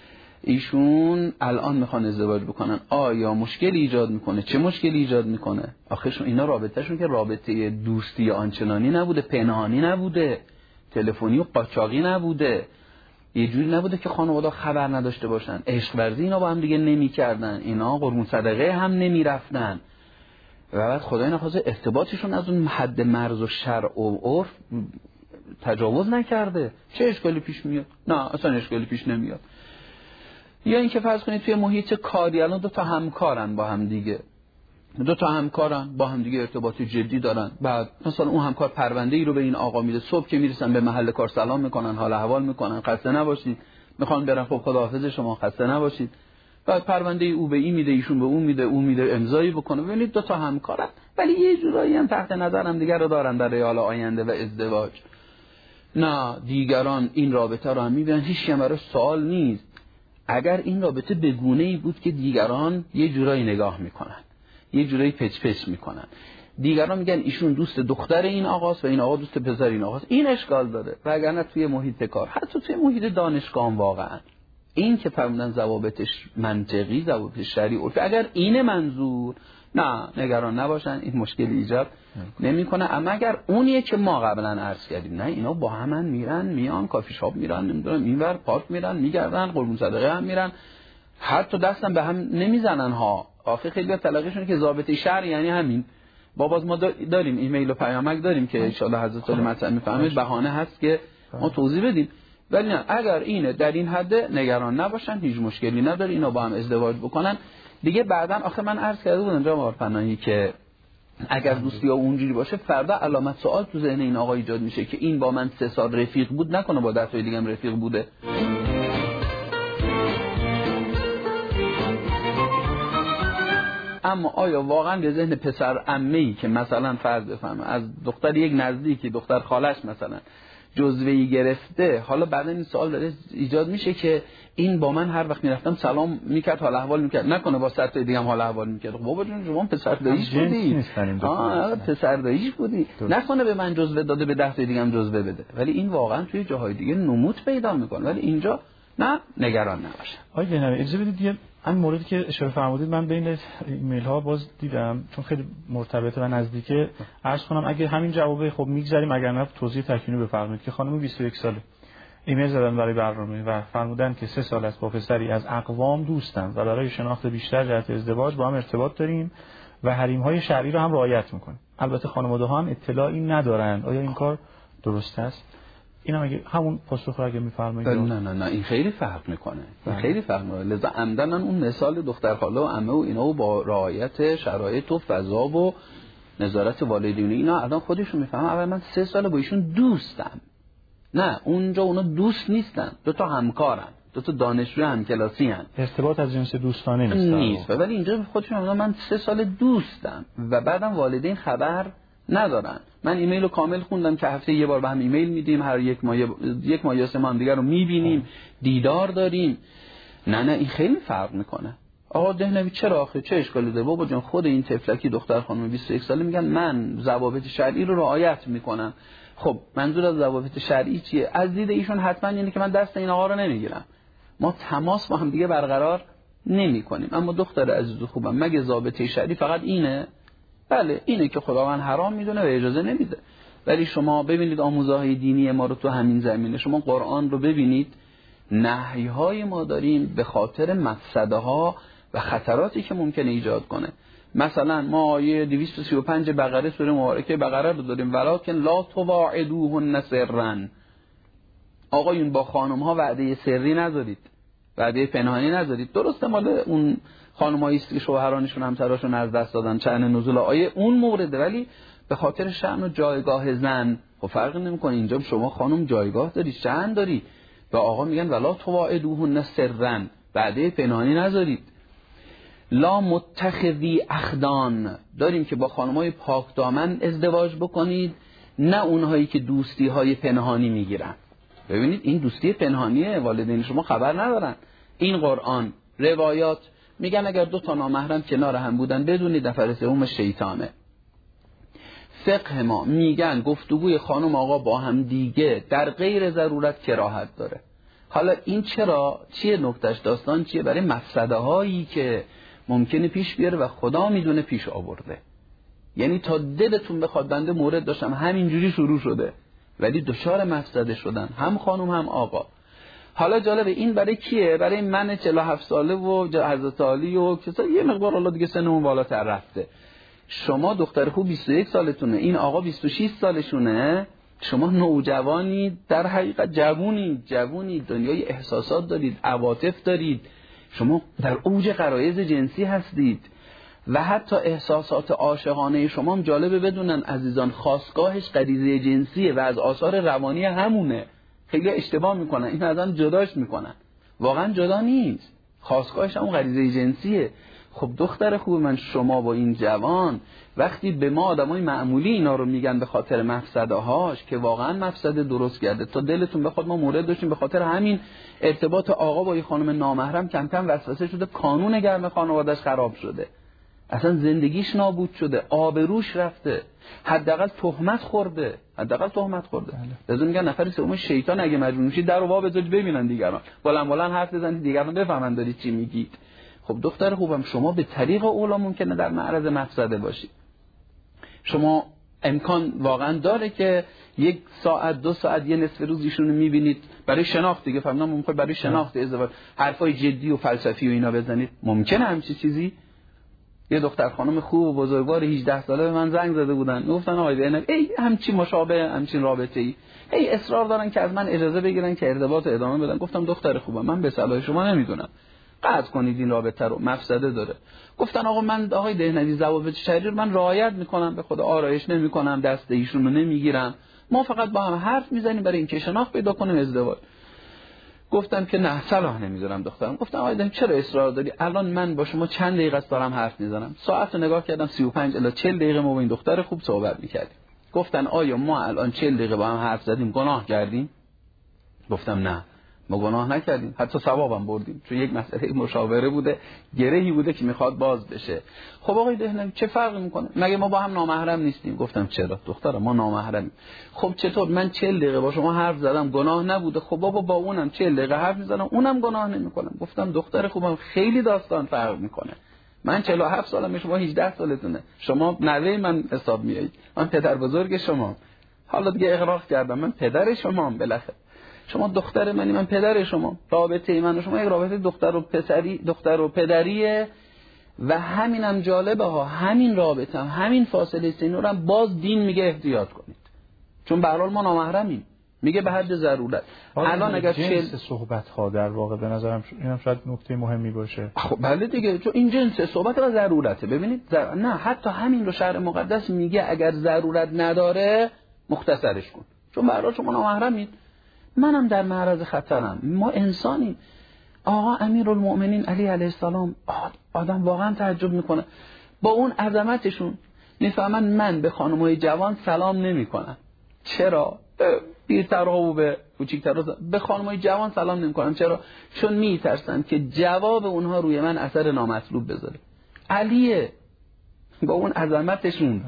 Speaker 2: ایشون الان میخوان ازدواج بکنن، آیا مشکلی ایجاد میکنه؟ چه مشکلی ایجاد میکنه؟ آخه اینا رابطهشون که رابطه دوستی آنچنانی نبوده، پنهانی نبوده، تلفنی و قاچاقی نبوده، یه جوری نبوده که خانواده خبر نداشته باشن، عشق ورزی اینا با هم دیگه نمی‌کردن، اینا قربون صدقه هم نمیرفتن و بعد خدای نخواسته ارتباطشون از اون حد مرز و شرع و عرف تجاوز نکرده. چه اشکالی پیش میاد؟ نه اصلا اشکالی پیش نمیاد. یا اینکه فرض کنید توی محیط کاری الان دو تا همکارن با هم دیگه، دو تا همکارن با هم دیگه ارتباطی جدی دارن، بعد مثلا اون همکار پرونده‌ای رو به این آقا میده، صبح که میرسن به محل کار سلام میکنن، حال احوال میکنن، خسته نباشید، میخوان برن، خب خداحافظ شما، خسته نباشید. بعد پرونده او به این میده، ایشون به اون میده، اون میده امضایی بکنه. ببینید دو تا همکارن ولی یه جورایی هم تحت نظر هم دیگه رو دارن برای حال آینده و ازدواج. نه دیگران این رابطه رو هم میبینن، هیچ هم براش سوال نیست. اگر این رابطه به گونه‌ای بود که دیگران یه جورایی نگاه میکنن، یه جورایی پچ پچ میکنن، دیگران میگن ایشون دوست دختر این آقاست و این آقا دوست پسر این آقاست، این اشکال داره. وگرنه توی محیط کار، حتی توی محیط دانشگاه واقعا این که فرمودن ضوابطش منطقی، ضوابطش شرعی عرفی، اگر این منظور، نه نگران نباشن، این مشکلی ایجاد نمیکنه. اما اگر اونیه که ما قبلا عرض کردیم، نه اینا با همن میرن میان، کافی شاپ میرن، نمیدونم اینور پارک میرن میگردن، قربون صدقه هم میرن، حتی دستم به هم نمیزنن ها. آخه خیلی تلقیشونه که ضابطه شرع یعنی همین. باباز ما داریم ایمیل و پیامک داریم که ان شاء الله حضرت علی مطلب میفهمید، بهانه هست که ما توضیح بدیم. ولی نه، اگر اینه در این حد نگران نباشن، هیچ مشکلی نداره، اینا با هم ازدواج بکنن دیگه. بعداً آخه من عرض کرده بودم جناب آرپناهی که اگر دوستی ها اونجوری باشه، فردا علامت سوال تو ذهن این آقا ایجاد میشه که این با من سه سال رفیق بود، نکنه با ده تا دیگه هم رفیق بوده. اما آیا واقعا به ذهن پسر عمه‌ای که مثلا فرض بفهمه از دختر یک نزدیکی، دختر خالش مثلا جزوه‌ای گرفته، حالا بعد این سوال داره ایجاد میشه که این با من هر وقت میرفتم سلام میکرد، حال احوال میکرد، نکنه با سر تا دیگه هم حال احوال میکرد؟ بابا جون شما پسر داییش بودی، آه پسر داییش بودی، نکنه به من جزوه داده به ده تا دیگه هم جزوه بده. ولی این واقعا توی جاهای دیگه نمود پیدا میکنه، ولی اینجا نه، نگران نباشه.
Speaker 1: آقای بنوی اجازه بدید یه این موردی که اشاره فرمودید من بین ایمیل ها باز دیدم، چون خیلی مرتبطه و نزدیکه، عرض کنم اگه همین جوابه خب میگذاریم، اگر نه توضیح تکمیلی بفرمایید. که خانم بیست و یک ساله ایمیل زدن برای برنامه و فرمودن که سه سال است با پسری از اقوام دوستم و برای شناخت بیشتر جهت ازدواج با هم ارتباط داریم و حریم های شرعی رو هم رعایت میکنیم. البته خانواده ها هم اطلاعی ندارن. آیا این کار درست است؟ اینا مگه همون پاسخ رو اگه میفرمایید؟
Speaker 2: نه نه نه این خیلی فرق میکنه، این خیلی فرق میکنه. لذا عمدن من اون مثال دختر خاله و عمه و اینا و با رعایت شرایط و فضا و نظارت والدین اینا الان خودشون میفهمن. اول من سه سال با ایشون دوستم، نه اونجا اونا دوست نیستن، دو تا همکارن، دو تا دانشجو همکلاسی ان،
Speaker 1: ارتباط از جنس دوستانه نیست
Speaker 2: نیست. ولی اینجا خودشون میگن من سه سال دوستم و بعدم والدین خبر ندارن. من ایمیل رو کامل خوندم که هفته یه بار به هم ایمیل میدیم، هر یک ماه یک ماه یا سه ماه دیگه رو میبینیم، دیدار داریم. نه نه این خیلی فرق میکنه. آقا دهنوی چرا آخه چه اشکالی داره؟ بابا جان خود این طفلکی دختر خانم بیست و یک ساله میگن من ضوابط شرعی رو رعایت میکنم. خب منظور از ضوابط شرعی چیه؟ از دید ایشون حتما اینه که من دست این آقا رو نمیگیرم، ما تماس با هم دیگه برقرار نمیکنیم. اما دختر عزیز و خوبم مگه ضابط شرعی فقط اینه؟ بله اینه که خداوند حرام میدونه و اجازه نمیده. ولی شما ببینید آموزه‌های دینی ما رو تو همین زمینه، شما قرآن رو ببینید، نهی‌های ما داریم به خاطر مفسده‌ها و خطراتی که ممکنه ایجاد کنه. مثلا ما آیه دویست و سی و پنج بقره سوره مبارکه بقره رو داریم، ولکن لا تواعدوهن سرا. آقایون با خانم‌ها وعده سری ندارید. وعده پنهانی نذارید. درسته مال اون خانمایی است که شوهرانشون همسراشون از دست دادن، چند نزول آیه اون مورده، ولی به خاطر شأن و جایگاه زن خب فرق نمیکنه. اینجا شما خانم جایگاه داری، شأن داری. به آقا میگن ولا تواعدوهن سرا، وعده پنهانی نذارید. لا متخذی اخدان، داریم که با خانمای پاک دامن ازدواج بکنید، نه اونهایی که دوستی های پنهانی میگیرن. ببینید این دوستی پنهانیه، والدین شما خبر ندارن. این قرآن روایات میگن اگر دو تا نامحرم کنار هم بودن بدونید نفر سوم شیطانه. فقه ما میگن گفتگوی خانم آقا با هم دیگه در غیر ضرورت کراهت داره. حالا این چرا؟ چیه نکتهش؟ داستان چیه؟ برای مفسده هایی که ممکنه پیش بیاره و خدا میدونه پیش آورده. یعنی تا دلتون بخواد، بنده مورد داشتم همینجوری شروع شده ولی دچار مفسده شدن، هم خانم هم آقا. حالا جالبه این برای کیه؟ برای من چهل و هفت ساله و حضرت علی و کسا یه مقدار الله دیگه سنمون بالاتر رفته. شما دختر خوب بیست و یک سالتونه، این آقا بیست و شش سالشونه، شما نوجوانی، در حقیقت جوونی جوونی دنیای احساسات دارید، عواطف دارید، شما در اوج غرایز جنسی هستید و حتی احساسات عاشقانه شما هم جالبه بدونن عزیزان خاستگاهش غریزه جنسیه و از آثار روانی همونه. خیلی اشتباه میکنن، این ازم جداش میکنن، واقعا جدا نیست، خاستگاهش هم غریزه جنسیه. خب دختر خوب من، شما با این جوان وقتی به ما آدمای معمولی اینا رو میگن به خاطر مفسده هاش که واقعا مفسده درست کرده، تا دلتون بخواد ما مورد داشتیم به خاطر همین ارتباط آقا با یه خانم نامحرم کم کم وسوسه شده، کانون گرم خانواده‌اش خراب شده، اصلا زندگیش نابود شده، آبروش رفته، حداقل تهمت خورده، حداقل تهمت خورده. لازم میگن نفر سوم شیطان، اگه مجنون شی در و وا بذارید ببینن دیگران، بلند بلند حرف بزنید دیگران بفهمن دارید چی میگید. خب دختر خوبم، شما به طریق اولا ممکنه در معرض مفسده باشید. شما امکان واقعا داره که یک ساعت دو ساعت یه نصف روز ایشونو میبینید برای شناخت دیگه، فهمیدم ممکن برای شناخت ازدواج حرفای جدی و فلسفی و اینا بزنید، ممکنه همچین چیزی. یه دختر خانم خوب و بزرگوار هجده ساله به من زنگ زده بودن، گفتن آقای بهنام ای همچین مشابه همچین رابطه ای ای اصرار دارن که از من اجازه بگیرن که ارتباط ادامه بدن. گفتم دختر خوبم، من به صلاح شما نمیدونم، قطع کنید این رابطه رو، مفسده داره. گفتن آقا من آقای دهنوی ضوابط شرعی رو من رعایت میکنم، به خدا آرایش نمیکنم، دست ایشون رو نمیگیرم، ما فقط با هم حرف میزنیم برای اینکه شناخت پیدا کنیم ازدواج. گفتم که نه صلاح نمیذارم دخترم. گفتم آقای دهنوی چرا اصرار داری؟ الان من با شما چند دقیقه است دارم حرف میزنم، ساعت رو نگاه کردم سی و پنج الی چهل دقیقه ما با این دختر خوب صحبت میکردیم. گفتن آیا ما الان چهل دقیقه با هم حرف زدیم گناه کردیم؟ گفتم نه، ما گناه نکردیم، حتی ثوابم بردیم، چون یک مسئله مشاوره بوده، گرهی بوده که میخواد باز بشه. خب آقای دهنوی چه فرقی میکنه؟ مگه ما با هم نامحرم نیستیم؟ گفتم چرا دخترم، ما نامحرمیم. خب چطور؟ من چهل دقیقه با شما حرف زدم گناه نبوده؟ خب بابا با اونم چهل دقیقه حرف میزنم اونم گناه نمیکنم. گفتم دختر خوبم خیلی داستان فرق میکنه، من چهل و هفت سالمه، شما هجده سالتونه، شما نوه من حساب میایید، من پدر بزرگ شما، حالا دیگه اغراق کردم، من پدر شمام، بالاخره شما دختر منی، من پدر شما، رابطه من و شما یک رابطه دختر و پسری، دختر و پدریه. و همینم جالبه ها، همین رابطه هم، همین فاصله سنی رو هم باز دین میگه احتیاط کنید، چون به هر حال ما نامحرمیم، میگه به حد ضرورت. الان اگر
Speaker 1: جنس صحبت ها در واقع به نظرم اینم شاید نکته مهمی باشه.
Speaker 2: خب بله دیگه، چون این جنس صحبت و ضرورته. ببینید زر... نه حتی همین رو شرع مقدس میگه اگر ضرورت نداره مختصرش کن، چون به هر حال شما نامحرمید، منم در معرض خطرم، ما انسانیم. آقا امیرالمؤمنین علی علیه السلام، آدم واقعا تعجب میکنه با اون عظمتشون، میفهمن من به خانمای جوان سلام نمیکنم. چرا؟ پیرترها و به کوچیک‌ترها به خانمای جوان سلام نمیکنم. چرا؟ چون میترسن که جواب اونها روی من اثر نامطلوب بذاره. علیه با اون عظمتشون.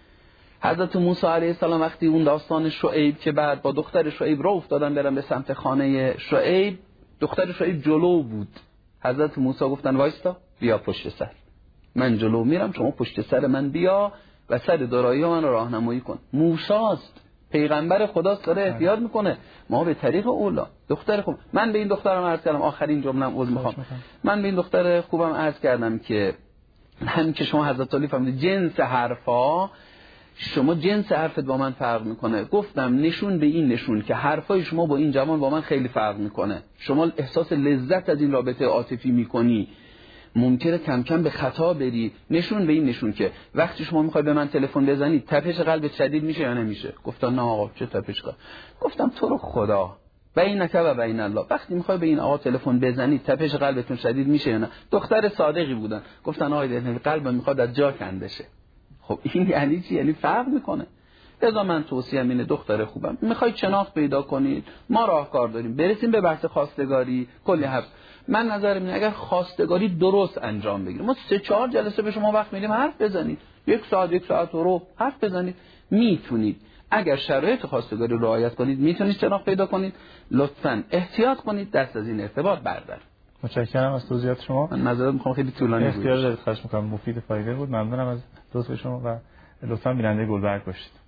Speaker 2: حضرت موسی علیه السلام وقتی اون داستان شعیب که بعد با دختر شعیب راه افتادن برن به سمت خانه شعیب، دختر شعیب جلو بود، حضرت موسی گفتن وایستا، بیا پشت سر، من جلو میرم، شما پشت سر من بیا و سر دارایی من راهنمایی کن. موساست، پیغمبر خداست، داره احتیاط میکنه. ما به طریق اولا دختر خوب، من به این دخترم عرض کردم، آخرین جمله‌ام عذر میخوام، من به این دختر خوبم عرض کردم که همین که شما حضرت علی فرمودید جنس حرفا شما جنس حرفت با من فرق میکنه. گفتم نشون به این نشون که حرفای شما با این جوان با من خیلی فرق میکنه. شما احساس لذت از این رابطه عاطفی میکنی، ممکنه کم کم به خطا بری. نشون به این نشون که وقتی شما میخوای به من تلفن بزنید تپش قلبت شدید میشه یا نمیشه؟ گفتم نه آقا چه تپش قلب. گفتم تو رو خدا بینک و بین الله، وقتی میخوای به این آقا تلفن بزنید تپش قلبتون شدید میشه یا نه؟ دختر صادقی بودن، گفتن آقای دهنوی قلبم میخواد از جا کنده شه. خب این یعنی چی؟ یعنی فرق میکنه. لذا من توصیه‌ام اینه دختر خوبم میخوای شناخت پیدا کنید، ما راهکار داریم. برسیم به بحث خواستگاری کلی حرف. من نظرم اینه اگر خواستگاری درست انجام بگیریم، ما سه چهار جلسه به شما وقت میدیم حرف بزنید، یک ساعت یک ساعت و رو حرف بزنید، میتونید. اگر شرایط خواستگاری رو رعایت کنید میتونید شناخت پیدا کنید. لطفاً احتیاط کنید، دست از این ارتباط بردارید.
Speaker 1: متشکرم از توضیحات شما.
Speaker 2: من معذرت میخوام خیلی طولانی بود.
Speaker 1: اختیار دارید، خواهش میکنم. مفید فایده بود. ممنونم از لطف شما و لطفاً بیننده گلبرگ باشید.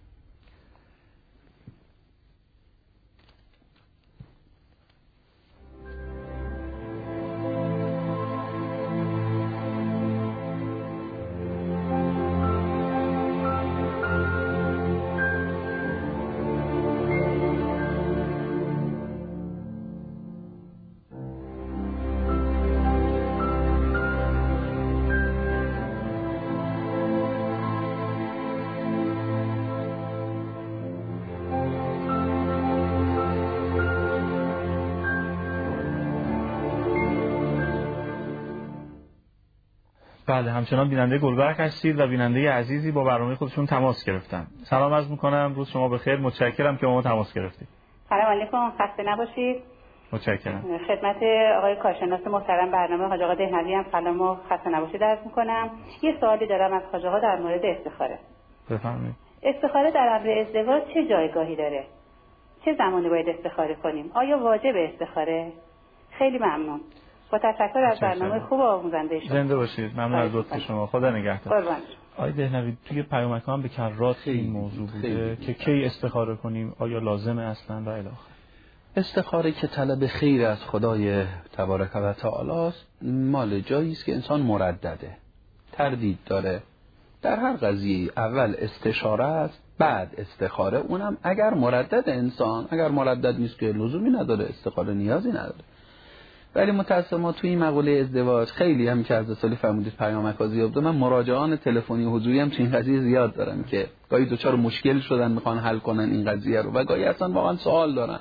Speaker 1: بله، همچنان بیننده گلبرگ هستید و بیننده عزیزی با برنامه خودشون تماس گرفتن. سلام عرض می‌کنم، روز شما بخیر. متشکرم که با ما تماس گرفتید.
Speaker 4: سلام علیکم، خسته نباشید.
Speaker 1: متشکرم.
Speaker 4: خدمت آقای کارشناس محترم برنامه حاج آقا دهنوی هم سلام و خسته نباشید عرض می‌کنم. یه سوالی دارم از حاج آقا در مورد استخاره.
Speaker 1: بفرمایید.
Speaker 4: استخاره در امر ازدواج چه جایگاهی داره؟ چه زمانی باید استخاره کنیم؟ آیا واجب استخاره؟ خیلی ممنون. با تشکر از برنامه خوب و آموزنده شما.
Speaker 1: زنده باشید. ممنون از لطف شما. خدا نگهدار.
Speaker 4: قربان.
Speaker 1: آقای دهنوی توی پیامک هم به کرات این موضوع بوده که کی استخاره کنیم، آیا لازمه اصلا و الی آخر.
Speaker 2: استخاره که طلب خیر از خدای تبارک و تعالی است، مال جایی است که انسان مردده، تردید داره در هر قضیه. اول استشاره است، بعد استخاره، اونم اگر مردد انسان. اگر مردد نیست که لزومی نداره، استخاره نیازی نداره. ولی متأسفانه ما توی این مقوله ازدواج خیلی هم که از سالی فرمودید پیامک ها زیاد بوده. من مراجعان تلفنی و حضوری هم تو این قضیه زیاد دارم که گاهی دوچار مشکل شدن میخوان حل کنن این قضیه رو و گاهی اصلا واقعا سوال دارن،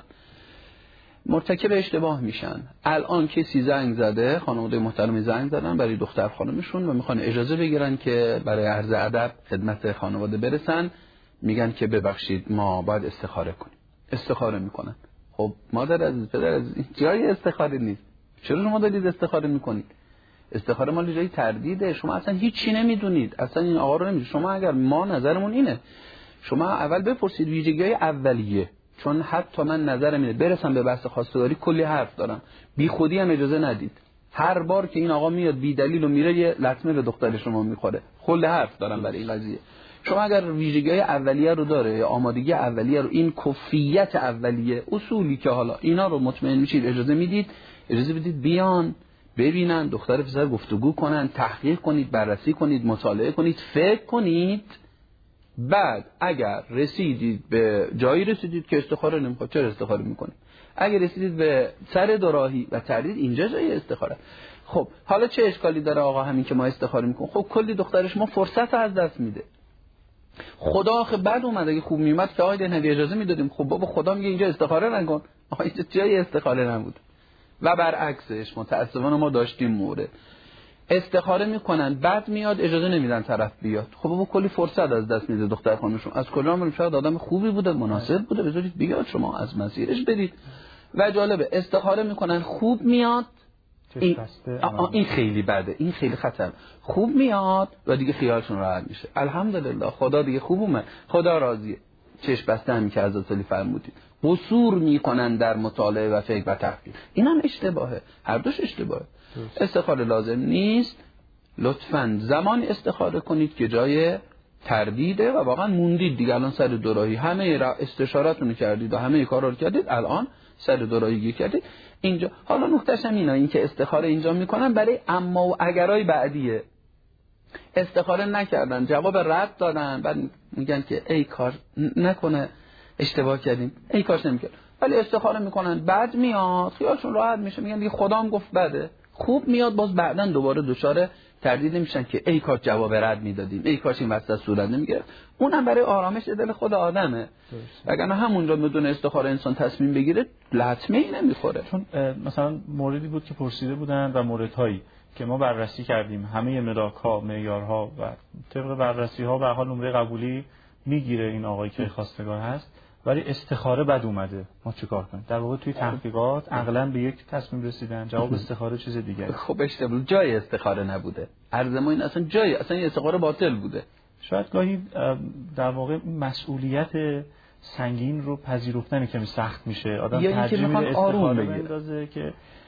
Speaker 2: مرتکب اشتباه میشن. الان کسی زنگ زده، خانواده محترمی زنگ زدن برای دختر خانمشون و میخوان اجازه بگیرن که برای عرض ادب خدمت خانواده برسن. میگن که ببخشید ما باید استخاره کنیم. استخاره میکنن. خب مادر عزیز، پدر عزیز، این جای استخاره نیست. چرا شما دارید استخاره میکنید؟ استخاره مال جای تردیده. شما اصلا هیچی نمیدونید، اصلا این آقا رو نمیدونید. شما اگر ما نظرمون اینه، شما اول بپرسید ویژگی‌های اولیه، چون حتی من نظرم اینه برسم به بحث خواستگاری کلی حرف دارم، بی خودی هم اجازه ندید. هر بار که این آقا میاد بی دلیل و میره یه لطمه به دختر شما میخوره. کلی حرف دارم برای این قضیه. شما اگر ویژگی‌های اولیه رو داره یا آمادگی اولیه رو، این کفیت اولیه، اصولی که حالا اینا رو مطمئن میشید اجازه میدید، اجازه بدید بیان ببینن، دختر پسر گفتگو کنن، تحقیق کنید، بررسی کنید، مطالعه کنید، فکر کنید. بعد اگر رسیدید به جایی رسیدید که استخاره نمیخواد، چرا استخاره میکنید؟ اگر رسیدید به سر دوراهی و تردید، اینجا جای استخاره. خب حالا چه اشکالی داره آقا همین که ما استخاره میکنیم؟ خب کلی دخترش ما فرصت از دست میده. خدا آخه بعد اومد اگه خوب میومد که آقای دهنوی اجازه میدادیم. خب بابا خدا میگه اینجا استخاره نکن. آقا اینجا جای استخاره نبود. و برعکسش متاسفانه ما داشتیم مورد استخاره میکنن، بعد میاد اجازه نمیدن طرف بیاد. خب بابا کلی فرصت از دست میده دختر خانمشون. از کجا میگم شاید آدم خوبی بوده، مناسب بوده، بذارید بیاد، شما از مسیرش برید. و جالبه استخاره میکنن، خوب میاد، این, این خیلی بده، این خیلی خطر. خوب میاد و دیگه خیالشون راحت میشه. الحمدلله خدا دیگه خوب اومد، خدا راضیه. چشم بسته همین که حضرت علی فرمودید، قصور میکنن در مطالعه و فکر و تحقیق. این هم اشتباهه، هر دوش اشتباهه. استخاره لازم نیست. لطفاً زمان استخاره کنید که جای تردیده و واقعا موندید دیگه. الان سر دوراهی همه استشارتون کردید و همه کارا رو کردید، الان سر دوراهی گیر کردید. اینجا حالا نکتهش هم اینا، این که استخاره اینجا میکنن برای اما و اگرای بعدیه. استخاره نکردن، جواب رد دادن، بعد میگن که ای کار نکنه اشتباه کردیم، ای کاش نمیکرد. ولی استخاره میکنن بد میاد، خیالشون راحت میشه، میگن دیگه خدام گفت بده. خوب میاد، باز بعدن دوباره دچار تردید نمیشن که ای کاش جواب رد میدادیم، ای کاش این وسط صورت نمیگرفت. اونم برای آرامش دل خود آدمه. وگرنه همونجا بدون استخاره انسان تصمیم بگیره لطمه ای نمیخوره.
Speaker 1: چون مثلا موردی بود که پرسیده بودن و موردهایی که ما بررسی کردیم، همه مدارک‌ها، معیارها و طبق بررسی‌ها به حال نمره قبولی میگیره این آقایی که خواستگار هست، ولی استخاره بد اومده، ما چیکار کنیم؟ در واقع توی تحقیقات عقلاً به یک تصمیم رسیدن جواب استخاره چیز دیگه.
Speaker 2: خب اشتباه، جای استخاره نبوده. عرض ما این اصلا جای اصلا این استخاره باطل بوده.
Speaker 1: شاید گاهی در واقع مسئولیت سنگین رو پذیرفتن کمی سخت میشه. آدم ترجیح میده استخاره بندازه که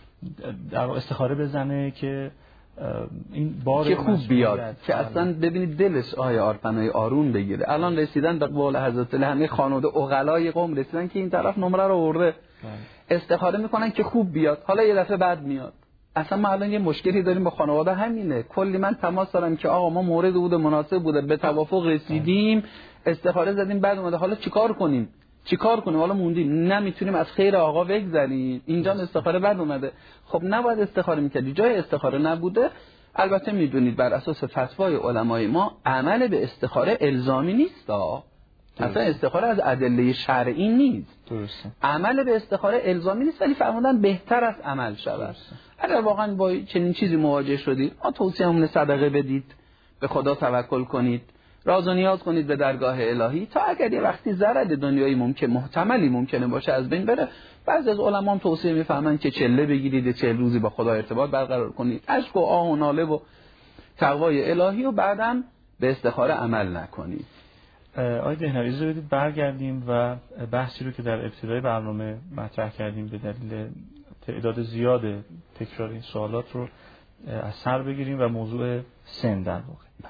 Speaker 1: در واقع استخاره بزنه که این بار
Speaker 2: که خوب بیاد، که اصلا ببینید دلش آیه آرپنای آروم بگیره. الان رسیدن به قول حضرت همه خانواده عقلای قوم رسیدن که این طرف نمره رو آورده، استخاره میکنن که خوب بیاد، حالا یه دفعه بد میاد. اصلا ما الان یه مشکلی داریم با خانواده همینه. کلی من تماس دارم که آقا ما مورد بوده مناسب بوده، به توافق رسیدیم، استخاره زدیم بعد اومده، حالا چیکار کنیم؟ چیکار کنیم؟ حالا موندیم، نمیتونیم از خیر آقا بگذریم، اینجا استخاره بد اومده. خب نباید استخاره میکردی، جای استخاره نبوده. البته میدونید بر اساس فتوای علمای ما عمل به استخاره الزامی نیست، اصلا استخاره از ادله شرعی نیست.
Speaker 1: درسته.
Speaker 2: عمل به استخاره الزامی نیست، ولی فرمودن بهتر از عمل شود. اگر واقعا با چنین چیزی مواجه شدید، ما توصیه‌مون صدقه بدید، به خدا توکل کنید، راز و نیاز کنید به درگاه الهی، تا اگر یه وقتی ضرر دنیایی ممکن محتملی ممکنه باشه از بین بره. بعضی از علما هم توصیه میفهمن که چله بگیرید، چهل روزی با خدا ارتباط برقرار کنید، اشک و آه و ناله و تقوای الهی، و بعدم به استخاره عمل نکنید.
Speaker 1: آقای دهنوی اجازه بدید برگردیم و بحثی رو که در ابتدای برنامه مطرح کردیم به دلیل تعداد زیاد تکرار این سوالات رو از سر بگیریم و موضوع سن در واقع.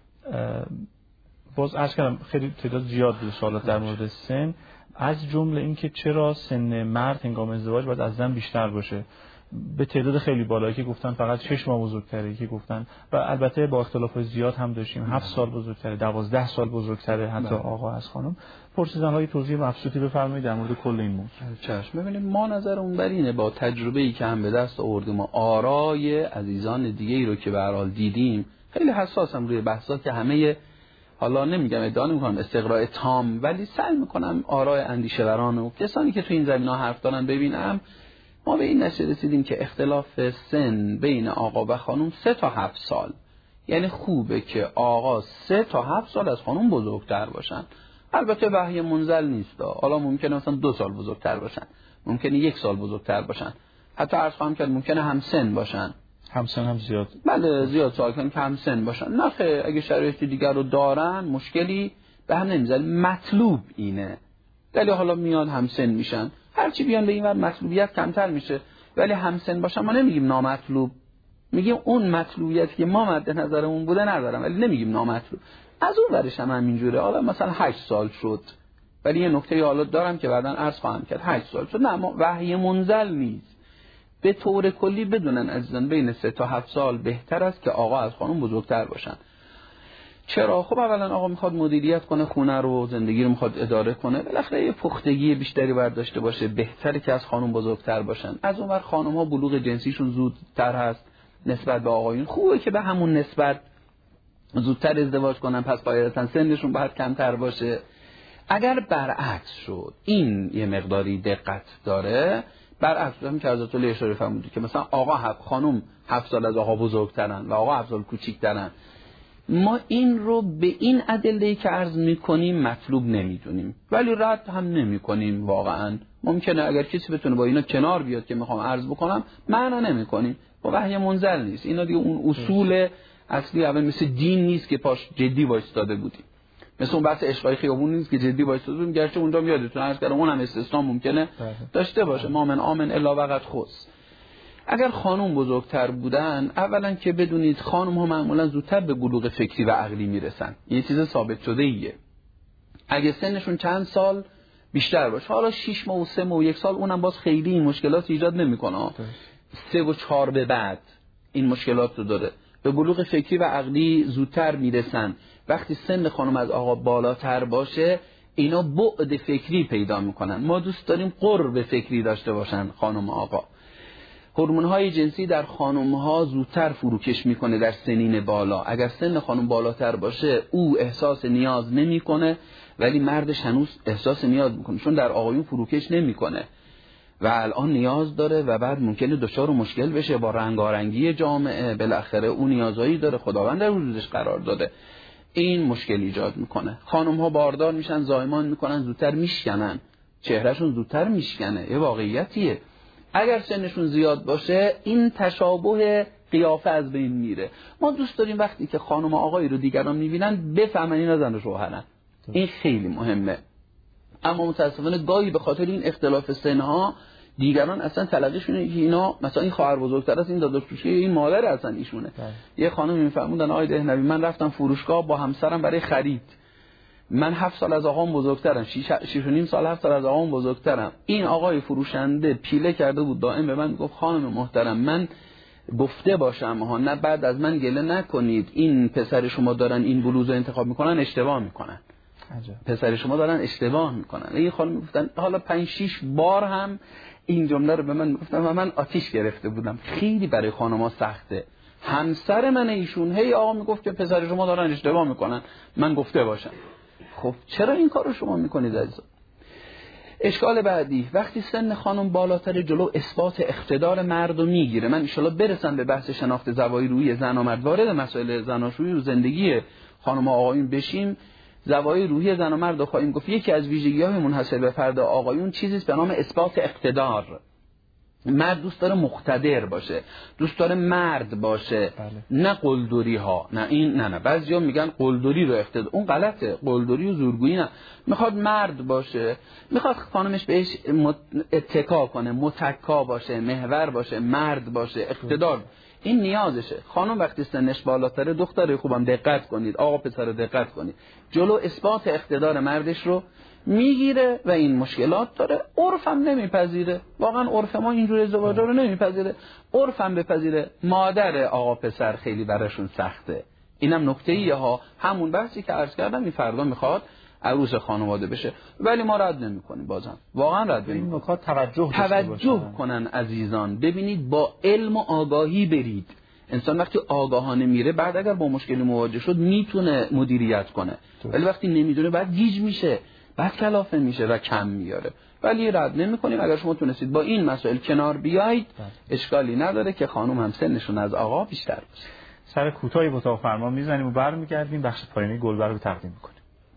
Speaker 1: باز عرض کردم خیلی تعداد زیاد بود سوالات در مورد سن، از جمله این که چرا سن مرد هنگام ازدواج باید از زن بیشتر باشه. به تعداد خیلی بالایی که گفتن فقط شش ماه بزرگتره، که گفتن و البته با اختلافات زیاد هم داشتیم، هفت سال بزرگتره، دوازده سال بزرگتره حتی آقا از خانم. پرسیدن های توضیح مبسوطی بفرمایید در مورد کل این موضوع.
Speaker 2: چشم. ببینید ما نظرمون بر اینه، با تجربه‌ای که هم به دست آوردیم و آرای عزیزان دیگه‌ای رو که به هر حال دیدیم، خیلی حساسم روی بحثا که همه، حالا نمیگم ادعا نمی‌کنم استقراء تام، ولی سعی می‌کنم آرای اندیشه‌وران و کسانی که تو این زمینه‌ها حرف دارن ببینم. ما به این نتیجه رسیدیم که اختلاف سن بین آقا و خانم سه تا هفت سال، یعنی خوبه که آقا سه تا هفت سال از خانم بزرگتر باشن. البته وحی منزل نیست، حالا ممکنه مثلا دو سال بزرگتر باشن، ممکنه یک سال بزرگتر باشن، حتی عرض خواهم کرد ممکنه همسن باشن.
Speaker 1: همسن هم زیاد،
Speaker 2: بله زیاد سال کنیم که همسن باشن. نه خیر، اگه شرایط دیگر رو دارن مشکلی به هم نمیزنه. مطلوب اینه، ولی حالا میان همسن میشن، هرچی بیان به این ور مطلوبیت کمتر میشه. ولی همسن باشن ما نمیگیم نامطلوب، میگیم اون مطلوبیت که ما مد نظرمون بوده ندارم، ولی نمیگیم نامطلوب. از اون ورش هم همینجوره. حالا مثلا هشت سال شد، ولی یه نکته حالا دارم که بعداً عرض خواهم کرد، هشت سال شد، نه وحی منزل نیست. به طور کلی بدونن عزیزان بین سه تا هفت سال بهتر است که آقا از خانم بزرگتر باشن. چرا؟ خب اولا آقا میخواد مدیریت کنه خونه رو، زندگی رو میخواد اداره کنه، بالاخره یه پختگی بیشتری باید داشته باشه، بهتره که از خانم بزرگتر باشن. از اونور خانم ها بلوغ جنسیشون زودتر هست نسبت به آقایون، خوبه که به همون نسبت زودتر ازدواج کنن، پس قاعدتاً سنشون باید کمتر باشه. اگر برعکس شد، این یه مقداری دقت داره، برعکس هم که حضرت علی اشاره فرمودید که مثلا آقا هفت خانم هفت سال از آقا بزرگترن و آقا هفت سال کوچیک‌ترن، ما این رو به این ادله‌ای که عرض می‌کنیم مطلوب نمی‌دونیم، ولی رد هم نمی‌کنیم. واقعاً ممکنه اگر کسی بتونه با اینا کنار بیاد که می‌خوام عرض بکنم، معنا نمی‌کنیم، با وحی منزل نیست. اینا دیگه اون اصول اصلی اول مثل دین نیست که پاش جدی وایستاده بودیم، مثل اون بحث عشقای خیابون نیست که جدی وایستاده بودیم، گرچه اونجا یادتون عرض کردم اونم استثنا ممکنه داشته باشه، ما من آمن الا وقت خص. اگر خانم بزرگتر بودن، اولا که بدونید خانم ها معمولا زودتر به بلوغ فکری و عقلی میرسن، یه چیز ثابت شده ایه. اگه سنشون چند سال بیشتر باشه، حالا شش ماه و سه ماه و یک سال، اونم باز خیلی این مشکلات ایجاد نمیکنه. سه و چهار به بعد این مشکلات رو داره، به بلوغ فکری و عقلی زودتر میرسن. وقتی سن خانم از آقا بالاتر باشه اینا بعد فکری پیدا میکنن. ما دوست داریم قرب فکری داشته باشن خانم آقا. هورمون‌های جنسی در خانم‌ها زودتر فروکش میکنه در سنین بالا. اگر سن خانم بالاتر باشه او احساس نیاز نمیکنه، ولی مردش هنوز احساس نیاز میکنه، چون در آقایون فروکش نمیکنه و الان نیاز داره و بعد ممکنه دچار مشکل بشه با رنگارنگی جامعه. بالاخره اون نیازایی داره، خداوند در وجودش قرار داده، این مشکل ایجاد میکنه. خانم‌ها باردار میشن، زایمان میکنن، زودتر میشکنن، چهرهشون زودتر میشکنه، یه واقعیتیه. اگر سنشون زیاد باشه این تشابه قیافه از بین میره. ما دوست داریم وقتی که خانم و آقایی رو دیگران میبینن بفهمن اینا زن و شوهرن. این خیلی مهمه. اما متاسفانه گاهی به خاطر این اختلاف سنها دیگران اصلا تلقیشون اینه که اینا مثلا این خواهر بزرگتر است، این داداش کوچیک، این مادر اصلا ایشونه. یه خانم میفهموندن آقای دهنوی من رفتم فروشگاه با همسرم برای خرید، من هفت سال از آقام بزرگترم، شیش و نیم سال هفت سال از آقام بزرگترم. این آقای فروشنده پیله کرده بود، دائم به من گفت خانم محترم من گفته باشم ها، نه بعد از من گله نکنید، این پسر شما دارن این بلوزو انتخاب میکنن اشتباه میکنن. عجب. پسر شما دارن اشتباه میکنن. این خانم میگفتن حالا پنج شش بار هم این جمله رو به من گفتن و من آتیش گرفته بودم. خیلی برای خانم‌ها سخته. همسر من ایشون هی آقا میگفت که پسر شما دارن اشتباه میکنن، من گفته باشم. خب چرا این کار رو شما میکنید عزیزان؟ اشکال بعدی، وقتی سن خانم بالاتر جلو اثبات اقتدار مرد رو میگیره. من ان شاءالله برسم به بحث شناخت زوایای روحی زن و مرد، وارد مسائل زناشویی و زندگی خانم و آقایون بشیم. زوایای روحی زن و مرد رو خواهیم گفت. یکی از ویژگی‌های منحصر به فرد آقایون چیزی به نام اثبات اقتدار. مرد دوست داره مقتدر باشه، دوست داره مرد باشه. بله. نه قلدری ها، نه این نه نه بعضیا میگن قلدری رو اقتدار، اون غلطه. قلدری و زورگویی نه، میخواد مرد باشه، میخواد خانمش بهش اتکا کنه، متکا باشه، محور باشه، مرد باشه، اقتدار. این نیازشه. خانم وقتی سنش بالاتره، دختر خوبم دقت کنید، آقا پسر دقت کنید، جلو اثبات اقتدار مردش رو میگیره و این مشکلات داره. عرفم نمیپذیره، واقعا عرف ما اینجور ازدواجا رو نمیپذیره. عرفم بپذیره، مادر آقا پسر خیلی براشون سخته. اینم نکته‌ایه ها، همون بحثی که عرض کردم، این فردا میخواد عروس خانواده بشه، ولی ما رد نمی‌کنیم. بازم واقعا رد نمی‌کنیم. این
Speaker 1: نکات توجه
Speaker 2: توجه کنن عزیزان. ببینید با علم و آگاهی برید. انسان وقتی آگاهانه میره، بعد اگر با مشکلی مواجه شد میتونه مدیریت کنه، ولی وقتی نمیدونه بعد گیج میشه، بعد کلافه میشه و کم میاره. ولی رد نمی‌کنیم. اگر شما تونستید با این مسائل کنار بیایید اشکالی نداره که خانم هم سنشون از آقا بیشتر باشه.
Speaker 1: سر کوتاهی با اتاق فرمان میزنیم و برمیگردیم بخش پایانی گلبر رو تقدیم می‌کنیم.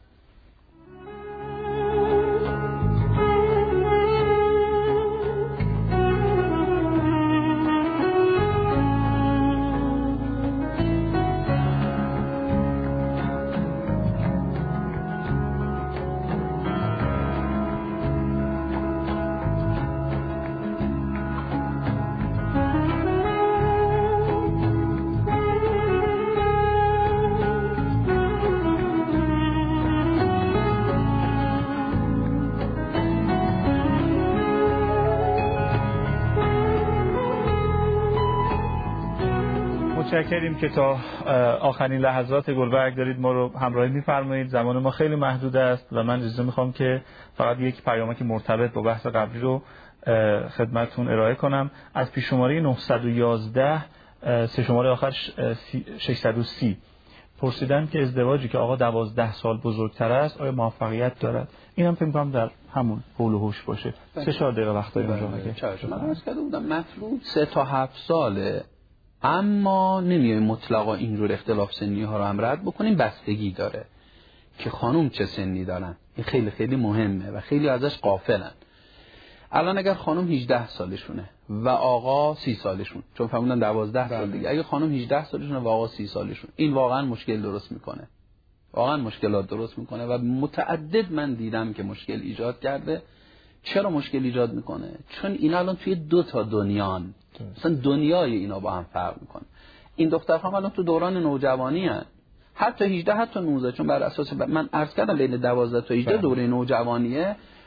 Speaker 1: متشکریم که تا آخرین لحظات گلبرگ دارید ما رو همراهی می‌فرمایید. زمان ما خیلی محدود است و من اجازه می‌خوام که فقط یک پیامک مرتبط با بحث قبلی رو خدمتتون ارائه کنم. از پیش شماره نهصد و یازده سه شماره آخرش ششصد و سی پرسیدن که ازدواجی که آقا دوازده سال بزرگتر است آیا موفقیت دارد؟ اینم فکر می‌کنم در همون حول و حوش باشه. سه چهار دقیقه وقت داریم اونجا که
Speaker 2: من عرض کرده بودم مطلوب سه تا هفت ساله، اما نمیایم مطلقا اینجور اختلاف سنی ها رو هم رد بکنیم. بستگی داره که خانم چه سنی دارن. این خیلی خیلی مهمه و خیلی ازش غافلن. الان اگر خانم هجده سالشونه و آقا سی سالشون، چون فهمیدن دوازده سال دیگه، اگه خانم هجده سالشونه و آقا سی سالشون، این واقعا مشکل درست میکنه، واقعا مشکلات درست میکنه و متعدد من دیدم که مشکل ایجاد کرده. چرا مشکل ایجاد میکنه؟ چون اینا الان توی دو تا دنیان، مثلا دنیای اینا با هم فرق میکنه. این دخترها الان تو دوران نوجوانی هستن، حتی هجده حتی نوزده، چون بر اساس من عرض کردم بین دوازده تا هجده دوره نوجوانیه.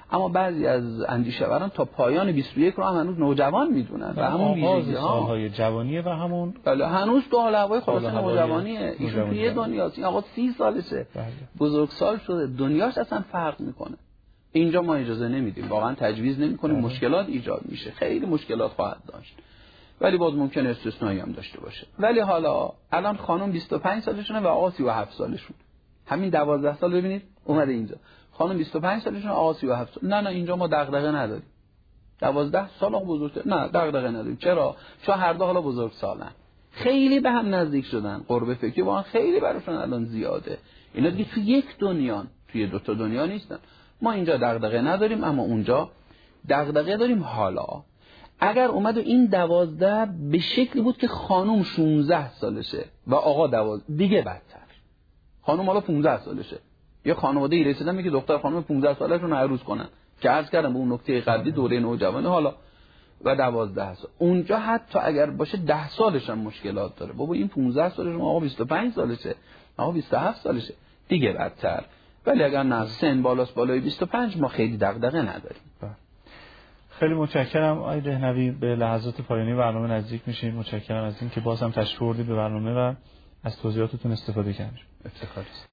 Speaker 2: اما بعضی از اندیشه‌وران تا پایان بیست و یک رو هم هنوز نوجوان میدونن و همون ویژگی
Speaker 1: سالهای جوانیه و همون
Speaker 2: بله هنوز تو حال هوای خلاص نوجوانیه. ایشون توی دنیاست، این آقا سی سالشه، بزرگسال شده، دنیاش اصلا فرق میکنه. اینجا ما اجازه نمیدیم، واقعا تجویز نمیکنیم، مشکلات ایجاد میشه، خیلی مشکلات خواهد داشت، ولی باز ممکنه استثنایی هم داشته باشه. ولی حالا الان خانم بیست و پنج سالشونه و آقا سی و هفت سالشون، همین دوازده سال ببینید اومده اینجا، خانم بیست و پنج سالشونه، آقا سی و هفت سال. نه نه اینجا ما دغدغه نداریم، دوازده سال آقا بزرگتر، نه دغدغه نداریم. چرا؟ چون هر دو حالا بزرگسالن، خیلی به هم نزدیک شدن، قرب فکری با هم خیلی براشون الان زیاده. اینا دیگه تو یک دنیان، توی دو تا دنیا نیستن. ما اینجا دغدغه نداریم، اما اونجا دغدغه داریم. حالا اگر اومد و این دوازده به شکلی بود که خانم شانزده سالشه و آقا دوازده، دیگه بدتر. خانم حالا پانزده سالشه، یه خانواده ای رسیدن میگه دختر خانم پانزده سالشون رو عروس کنن، که عرض کردم به اون نکته قبلی دوره نوجوانی حالا و دوازده سال. اونجا حتی اگر باشه ده سالش هم مشکلات داره. بابا این پانزده سالشه، آقا بیست و پنج سالشه، آقا بیست و هفت سالشه، دیگه بدتر. ولی اگر نه سن بالاست بالای بیست و پنج ما خیلی دغدغه نداریم.
Speaker 1: خیلی متشکرم آقای دهنوی. به لحظات پایانی برنامه نزدیک میشیم. متشکرم از این که باز هم تشریف آوردید به برنامه و از توضیحاتتون استفاده کردید.
Speaker 2: افتخار است.